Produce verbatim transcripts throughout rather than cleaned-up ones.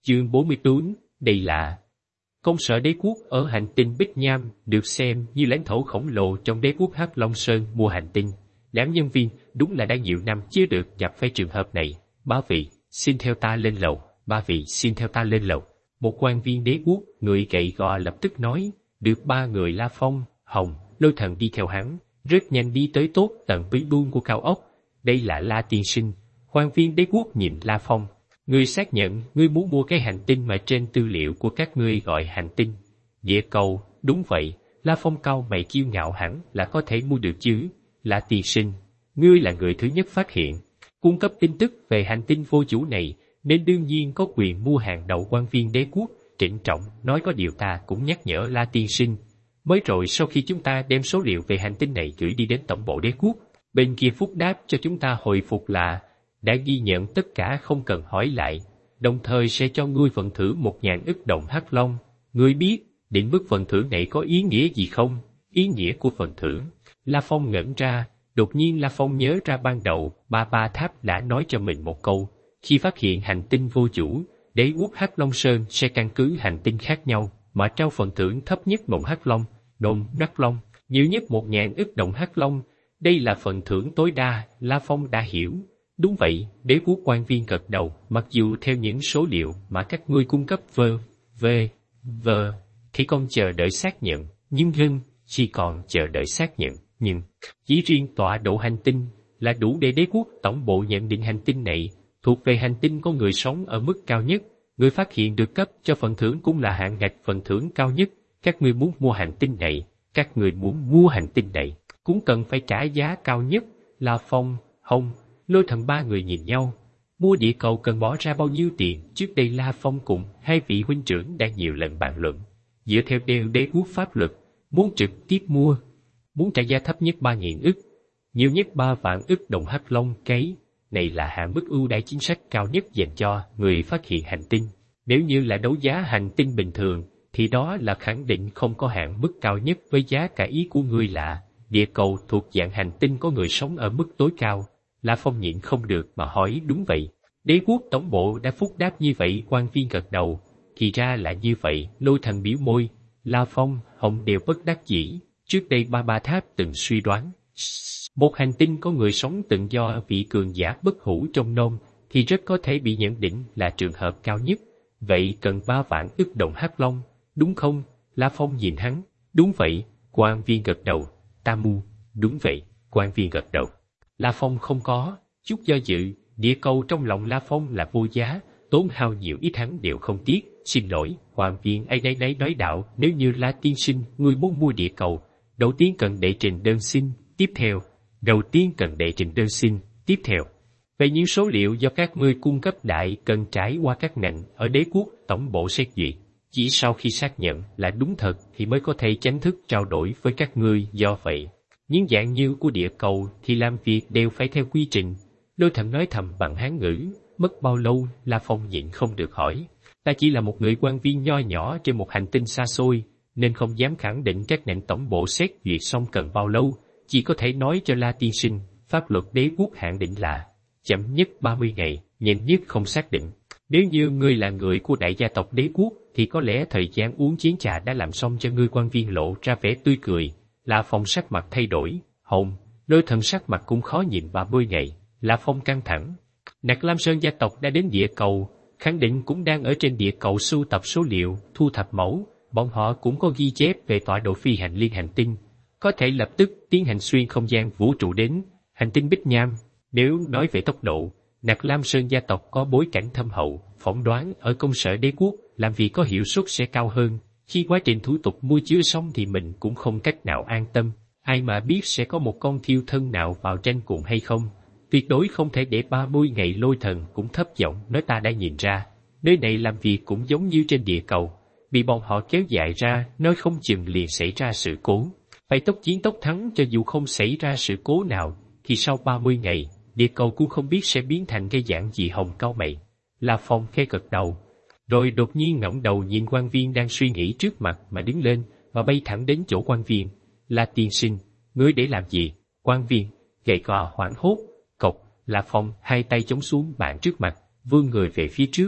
Chương bốn mươi bốn, đây là công sở đế quốc ở hành tinh Bích Nham, được xem như lãnh thổ khổng lồ trong đế quốc Hắc Long Sơn mua hành tinh. Đám nhân viên đúng là đã nhiều năm chưa được gặp phải trường hợp này. Ba vị, xin theo ta lên lầu. Ba vị, xin theo ta lên lầu. Một quan viên đế quốc, người gầy gò lập tức nói. Được ba người La Phong, Hồng, Lôi Thần đi theo hắn, rất nhanh đi tới tốt tận với buông của cao ốc. Đây là La tiên sinh. Quan viên đế quốc nhìn La Phong. Ngươi xác nhận ngươi muốn mua cái hành tinh mà trên tư liệu của các ngươi gọi hành tinh. Địa cầu, đúng vậy. La Phong cau mày kiêu ngạo hẳn là có thể mua được chứ. La tiên sinh, ngươi là người thứ nhất phát hiện, cung cấp tin tức về hành tinh vô chủ này, nên đương nhiên có quyền mua hàng đầu. Quan viên đế quốc trịnh trọng nói. Có điều ta cũng nhắc nhở La tiên sinh, mới rồi sau khi chúng ta đem số liệu về hành tinh này gửi đi đến tổng bộ đế quốc, bên kia phúc đáp cho chúng ta hồi phục là đã ghi nhận tất cả, không cần hỏi lại, đồng thời sẽ cho ngươi phần thưởng một ngàn ức đồng hắc long. Ngươi biết định mức phần thưởng này có ý nghĩa gì không? Ý nghĩa của phần thưởng? La Phong ngẩn ra. Đột nhiên La Phong nhớ ra ban đầu Ba Ba Tháp đã nói cho mình một câu, khi phát hiện hành tinh vô chủ, đế quốc Hắc Long Sơn sẽ căn cứ hành tinh khác nhau mà trao phần thưởng thấp nhất một hắc long, đồng hắc long, nhiều nhất một ngàn ức đồng hắc long. Đây là phần thưởng tối đa. La Phong đã hiểu. Đúng vậy, đế quốc quan viên gật đầu. Mặc dù theo những số liệu mà các ngươi cung cấp vơ, vê, vơ, thì còn chờ đợi xác nhận, nhưng gân chỉ còn chờ đợi xác nhận. Nhưng chỉ riêng tọa độ hành tinh là đủ để đế quốc tổng bộ nhận định hành tinh này thuộc về hành tinh có người sống ở mức cao nhất. Người phát hiện được cấp cho phần thưởng cũng là hạng ngạch phần thưởng cao nhất. Các ngươi muốn mua hành tinh này, các ngươi muốn mua hành tinh này cũng cần phải trả giá cao nhất. La Phong, Hồng, Lôi Thần ba người nhìn nhau. Mua địa cầu cần bỏ ra bao nhiêu tiền? Trước đây La Phong cùng hai vị huynh trưởng đã nhiều lần bàn luận. Dựa theo đều đế quốc pháp luật, muốn trực tiếp mua, muốn trả giá thấp nhất ba nghìn ức, nhiều nhất ba vạn ức đồng hắc long. Cái này là hạn mức ưu đãi chính sách cao nhất dành cho người phát hiện hành tinh. Nếu như là đấu giá hành tinh bình thường, thì đó là khẳng định không có hạn mức cao nhất với giá cả. Ý của ngươi là địa cầu thuộc dạng hành tinh có người sống ở mức tối cao. La Phong nhịn không được mà hỏi. Đúng vậy. Đế quốc tổng bộ đã phúc đáp như vậy. Quan viên gật đầu. Thì ra là như vậy. Lôi Thần biểu môi. La Phong, Hồng đều bất đắc dĩ. Trước đây Ba Ba Tháp từng suy đoán, một hành tinh có người sống tự do vị cường giả bất hủ trong nôm thì rất có thể bị nhận định là trường hợp cao nhất. Vậy cần ba vạn ức đồng hắc long, đúng không? La Phong nhìn hắn. Đúng vậy. Quan viên gật đầu. Ta mua. Đúng vậy. Quan viên gật đầu. La Phong không có chút do dự. Địa cầu trong lòng La Phong là vô giá, tốn hao nhiều ít hắn đều không tiếc. Xin lỗi, quan viên ấy nấy nấy nói đạo. Nếu như La tiên sinh ngươi muốn mua địa cầu, đầu tiên cần đệ trình đơn xin. Tiếp theo, đầu tiên cần đệ trình đơn xin. Tiếp theo, về những số liệu do các ngươi cung cấp đại cần trải qua các ngành ở đế quốc tổng bộ xét duyệt. Chỉ sau khi xác nhận là đúng thật thì mới có thể chính thức trao đổi với các ngươi. Do vậy, những dạng như của địa cầu thì làm việc đều phải theo quy trình. Lôi Thần nói thầm bằng Hán ngữ. Mất bao lâu? La Phong nhịn không được hỏi. Ta chỉ là một người quan viên nho nhỏ trên một hành tinh xa xôi, nên không dám khẳng định các nền tổng bộ xét duyệt xong cần bao lâu. Chỉ có thể nói cho La tiên sinh, pháp luật đế quốc hạn định là chậm nhất ba mươi ngày, nhanh nhất không xác định. Nếu như ngươi là người của đại gia tộc đế quốc, thì có lẽ thời gian uống chén trà đã làm xong cho ngươi. Quan viên lộ ra vẻ tươi cười. La Phong sắc mặt thay đổi. Hồng, Lôi Thần sắc mặt cũng khó nhìn. Ba mươi ngày. La Phong căng thẳng. Nạc Lam Sơn gia tộc đã đến địa cầu, khẳng định cũng đang ở trên địa cầu sưu tập số liệu, thu thập mẫu. Bọn họ cũng có ghi chép về tọa độ phi hành liên hành tinh, có thể lập tức tiến hành xuyên không gian vũ trụ đến hành tinh Bích Nham. Nếu nói về tốc độ, Nạc Lam Sơn gia tộc có bối cảnh thâm hậu, phỏng đoán ở công sở đế quốc làm việc có hiệu suất sẽ cao hơn. Khi quá trình thủ tục mua chứa xong thì mình cũng không cách nào an tâm. Ai mà biết sẽ có một con thiêu thân nào vào tranh cùng hay không. Tuyệt đối không thể để ba mươi ngày. Lôi Thần cũng thấp giọng nói. Ta đã nhìn ra, nơi này làm việc cũng giống như trên địa cầu. Bị bọn họ kéo dài ra, nói không chừng liền xảy ra sự cố. Phải tốc chiến tốc thắng. Cho dù không xảy ra sự cố nào, thì sau ba mươi ngày, địa cầu cũng không biết sẽ biến thành cái dạng gì. Hồng cau mày. La Phong khẽ gật đầu, rồi đột nhiên ngẩng đầu nhìn quan viên đang suy nghĩ trước mặt mà đứng lên và bay thẳng đến chỗ quan viên. La tiên sinh, ngươi để làm gì? Quan viên gầy gò hoảng hốt. Cộc. La Phong hai tay chống xuống bàn trước mặt, vươn người về phía trước.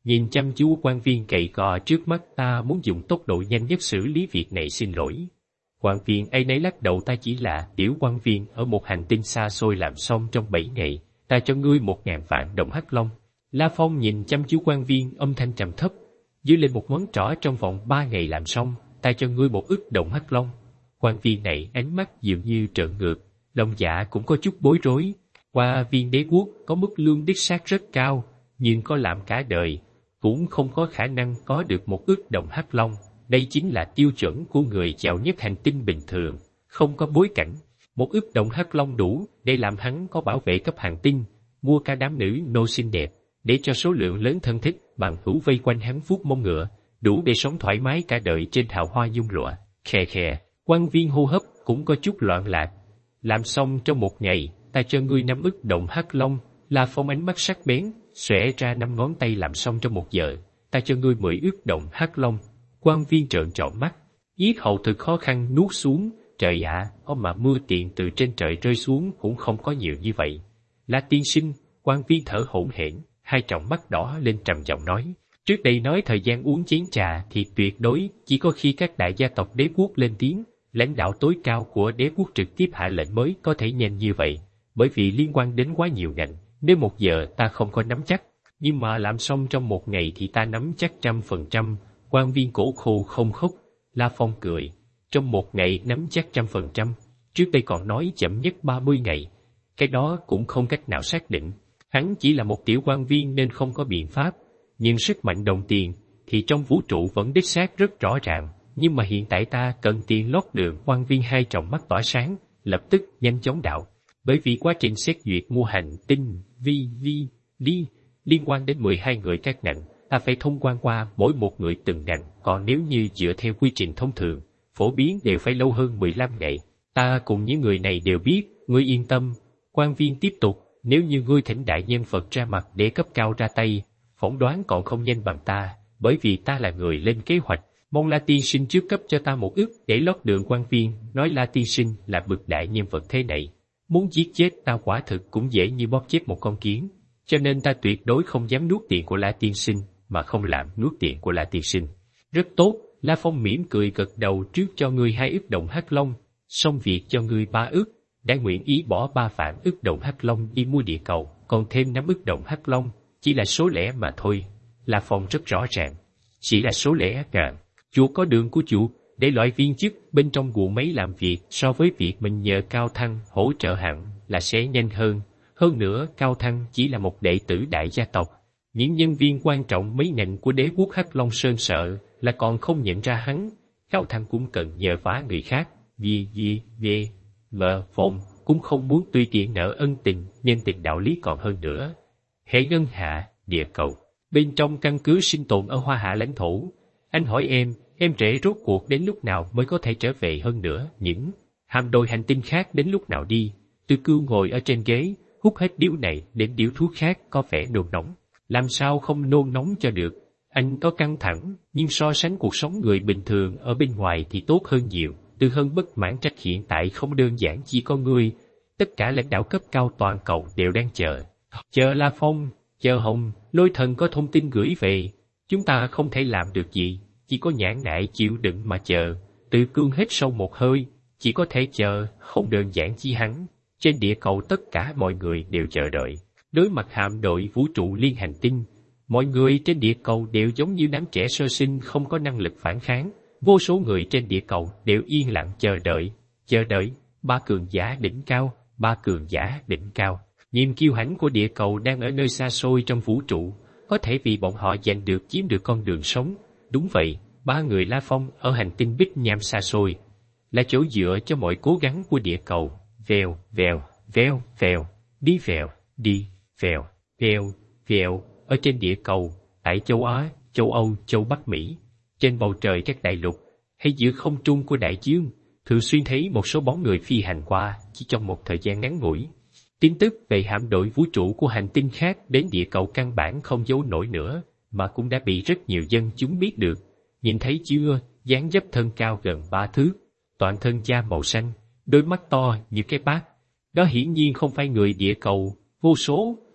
nhìn chăm chú quan viên gầy gò trước mắt, ta muốn dùng tốc độ nhanh nhất xử lý việc này, xin lỗi. Quan viên ấy nấy lắc đầu, ta chỉ là tiểu quan viên ở một hành tinh xa xôi, làm xong trong bảy ngày, ta cho ngươi một ngàn vạn đồng hắc long. La Phong nhìn chăm chú quan viên, âm thanh trầm thấp, dưới lên một ngón trỏ, trong vòng ba ngày làm xong, ta cho ngươi một ức đồng hắc long. Quan viên này ánh mắt dường như trợn ngược, lòng dạ cũng có chút bối rối. Qua viên đế quốc có mức lương đích xác rất cao, nhưng có làm cả đời, cũng không có khả năng có được một ức đồng hắc long. Đây chính là tiêu chuẩn của người giàu nhất hành tinh bình thường, không có bối cảnh. Một ức đồng hắc long đủ để làm hắn có bảo vệ cấp hành tinh, mua cả đám nữ nô xinh đẹp, để cho số lượng lớn thân thích bằng hữu vây quanh hắn vuốt mông ngựa, đủ để sống thoải mái cả đời trên hào hoa nhung lụa. Khè khè, quan viên hô hấp cũng có chút loạn lạc. Làm xong trong một ngày, ta cho ngươi năm ức đồng hắc long. La Phong ánh mắt sắc bén, xòe ra năm ngón tay. Làm xong trong một giờ, ta cho ngươi mười ức đồng hắc long. Quan viên trợn tròn mắt, yết hầu thực khó khăn nuốt xuống. Trời ạ, à, mà mưa tiền từ trên trời rơi xuống cũng không có nhiều như vậy. La tiên sinh, quan viên thở hổn hển, hai tròng mắt đỏ lên trầm giọng nói. Trước đây nói thời gian uống chén trà thì tuyệt đối chỉ có khi các đại gia tộc đế quốc lên tiếng, lãnh đạo tối cao của đế quốc trực tiếp hạ lệnh mới có thể nhanh như vậy, bởi vì liên quan đến quá nhiều ngành, nếu một giờ ta không có nắm chắc, nhưng mà làm xong trong một ngày thì ta nắm chắc trăm phần trăm. Quan viên cổ khô không khóc. La Phong cười, trong một ngày nắm chắc trăm phần trăm, trước đây còn nói chậm nhất ba mươi ngày, cái đó cũng không cách nào xác định. Hắn chỉ là một tiểu quan viên nên không có biện pháp, nhưng sức mạnh đồng tiền thì trong vũ trụ vẫn đích xác rất rõ ràng. Nhưng mà hiện tại ta cần tiền lót đường. Quan viên hai tròng mắt tỏa sáng, lập tức nhanh chóng đạo. Bởi vì quá trình xét duyệt mua hành tinh vi vi đi liên quan đến mười hai người các ngành, ta phải thông quan qua mỗi một người từng ngành. Còn nếu như dựa theo quy trình thông thường, phổ biến đều phải lâu hơn mười lăm ngày. Ta cùng những người này đều biết, ngươi yên tâm. Quan viên tiếp tục, nếu như ngươi thỉnh đại nhân vật ra mặt để cấp cao ra tay, phỏng đoán còn không nhanh bằng ta, bởi vì ta là người lên kế hoạch. Mong La tiên sinh trước cấp cho ta một ức để lót đường. Quan viên nói La tiên sinh là bậc đại nhân vật thế này, muốn giết chết ta quả thực cũng dễ như bóp chết một con kiến, cho nên ta tuyệt đối không dám nuốt tiền của La tiên sinh mà không làm nuốt tiền của La tiên sinh. Rất tốt, La Phong mỉm cười gật đầu, trước cho ngươi hai ức đồng hắc long, xong việc cho ngươi ba ức, đã nguyện ý bỏ ba vạn ức đồng hắc long đi mua địa cầu, còn thêm năm ức đồng hắc long, chỉ là số lẻ mà thôi. La Phong rất rõ ràng, chỉ là số lẻ à. Chuột có đường của chuột, để loại viên chức bên trong guồng máy làm việc so với việc mình nhờ Cao Thăng hỗ trợ hẳn là sẽ nhanh hơn. Hơn nữa, Cao Thăng chỉ là một đệ tử đại gia tộc. Những nhân viên quan trọng mấy ngành của đế quốc Hắc Long Sơn sợ là còn không nhận ra hắn. Cao Thăng cũng cần nhờ vả người khác, vì vì về vợ phụng cũng không muốn tùy tiện nợ ân tình, nhân tình đạo lý còn hơn nữa. Hệ ngân hạ, địa cầu, bên trong căn cứ sinh tồn ở Hoa Hạ lãnh thổ. Anh hỏi em, em trễ rốt cuộc đến lúc nào mới có thể trở về? Hơn nữa, những hạm đội hành tinh khác đến lúc nào đi? Tư Cưu ngồi ở trên ghế, hút hết điếu này đến điếu thuốc khác, có vẻ nôn nóng. Làm sao không nôn nóng cho được? Anh có căng thẳng, nhưng so sánh cuộc sống người bình thường ở bên ngoài thì tốt hơn nhiều. Tư Hân bất mãn trách hiện tại không đơn giản chỉ có ngươi, tất cả lãnh đạo cấp cao toàn cầu đều đang chờ. Chờ La Phong, chờ Hồng, Lôi Thần có thông tin gửi về. Chúng ta không thể làm được gì, chỉ có nhãn nại chịu đựng mà chờ. Tư Cương hít sâu một hơi, chỉ có thể chờ, không đơn giản chi hắn. Trên địa cầu tất cả mọi người đều chờ đợi. Đối mặt hạm đội vũ trụ liên hành tinh, mọi người trên địa cầu đều giống như đám trẻ sơ sinh không có năng lực phản kháng. Vô số người trên địa cầu đều yên lặng chờ đợi, chờ đợi. Ba cường giả đỉnh cao, ba cường giả đỉnh cao. Niềm kiêu hãnh của địa cầu đang ở nơi xa xôi trong vũ trụ, có thể vì bọn họ giành được chiếm được con đường sống. Đúng vậy, ba người La Phong ở hành tinh Bích Nham xa xôi, là chỗ dựa cho mọi cố gắng của địa cầu. Vèo, vèo, vèo, vèo, đi vèo, đi, vèo, vèo, vèo, ở trên địa cầu, tại châu Á, châu Âu, châu Bắc Mỹ, trên bầu trời các đại lục, hay giữa không trung của đại dương, thường xuyên thấy một số bóng người phi hành qua chỉ trong một thời gian ngắn ngủi. Tin tức về hạm đội vũ trụ của hành tinh khác đến địa cầu căn bản không giấu nổi nữa, mà cũng đã bị rất nhiều dân chúng biết được. Nhìn thấy chưa, dáng dấp thân cao gần ba thước, toàn thân da màu xanh, đôi mắt to như cái bát. Đó hiển nhiên không phải người địa cầu. Vô số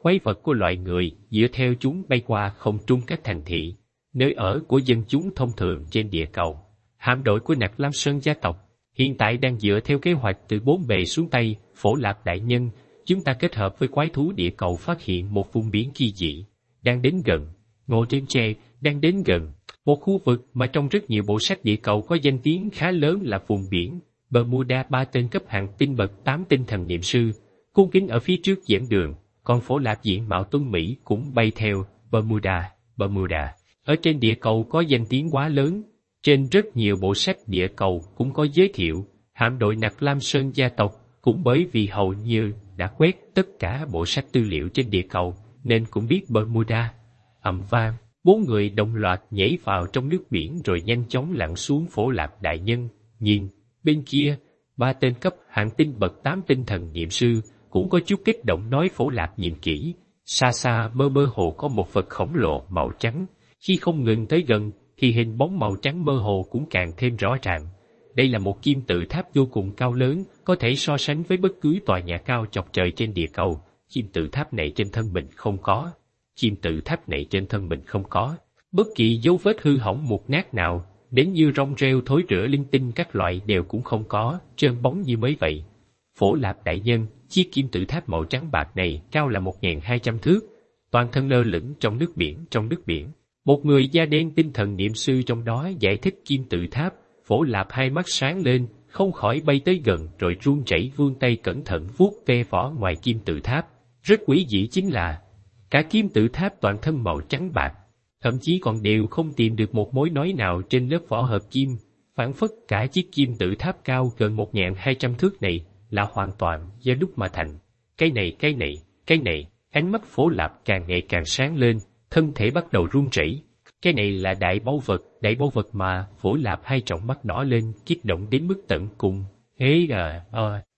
quái vật của loài người dựa theo chúng bay qua không trung các thành thị, nơi ở của dân chúng thông thường trên địa cầu. Hạm đội của Nặc Lam Sơn gia tộc hiện tại đang dựa theo kế hoạch từ bốn bề xuống Tây. Phổ Lạp đại nhân, chúng ta kết hợp với quái thú địa cầu phát hiện một vùng biển kỳ dị đang đến gần. Ngô Trêm Tre đang đến gần một khu vực mà trong rất nhiều bộ sách địa cầu có danh tiếng khá lớn là vùng biển Bermuda. Ba tên cấp hạng tinh bậc tám tinh thần niệm sư cung kính ở phía trước dẫn đường, còn Phổ Lạp diện mạo tuấn Mỹ cũng bay theo. Bermuda, Bermuda ở trên địa cầu có danh tiếng quá lớn. Trên rất nhiều bộ sách địa cầu cũng có giới thiệu. Hạm đội Nặc Lam Sơn gia tộc cũng bởi vì hầu như đã quét tất cả bộ sách tư liệu trên địa cầu nên cũng biết Bermuda. Ầm vang, bốn người đồng loạt nhảy vào trong nước biển rồi nhanh chóng lặn xuống. Phổ Lạp đại nhân nhìn bên kia, ba tên cấp hạng tinh bậc tám tinh thần niệm sư cũng có chút kích động nói. Phổ Lạp nhìn kỹ, xa xa mơ mơ hồ có một vật khổng lồ màu trắng, khi không ngừng tới gần thì hình bóng màu trắng mơ hồ cũng càng thêm rõ ràng. Đây là một kim tự tháp vô cùng cao lớn, có thể so sánh với bất cứ tòa nhà cao chọc trời trên địa cầu. Kim tự tháp này trên thân mình không có. Kim tự tháp này trên thân mình không có bất kỳ dấu vết hư hỏng mục nát nào, đến như rong rêu thối rữa linh tinh các loại đều cũng không có, trơn bóng như mới vậy. Phổ Lạp đại nhân, chiếc kim tự tháp màu trắng bạc này cao là một nghìn hai trăm thước, toàn thân lơ lửng trong nước biển. Trong nước biển, một người da đen tinh thần niệm sư trong đó giải thích kim tự tháp. Phổ Lạp hai mắt sáng lên, không khỏi bay tới gần rồi run rẩy vươn tay cẩn thận vuốt ve vỏ ngoài kim tự tháp. Rất quý dị chính là cả kim tự tháp toàn thân màu trắng bạc, thậm chí còn đều không tìm được một mối nối nào trên lớp vỏ hợp kim, phảng phất cả chiếc kim tự tháp cao gần một nghìn hai trăm thước này là hoàn toàn do đúc mà thành. Cái này, cái này, cái này, ánh mắt Phổ Lạp càng ngày càng sáng lên, thân thể bắt đầu run rẩy. Cái này là đại báu vật, đại báu vật mà. Phổ Lạp hai tròng mắt đỏ lên, kích động đến mức tận cùng. Hế à, à,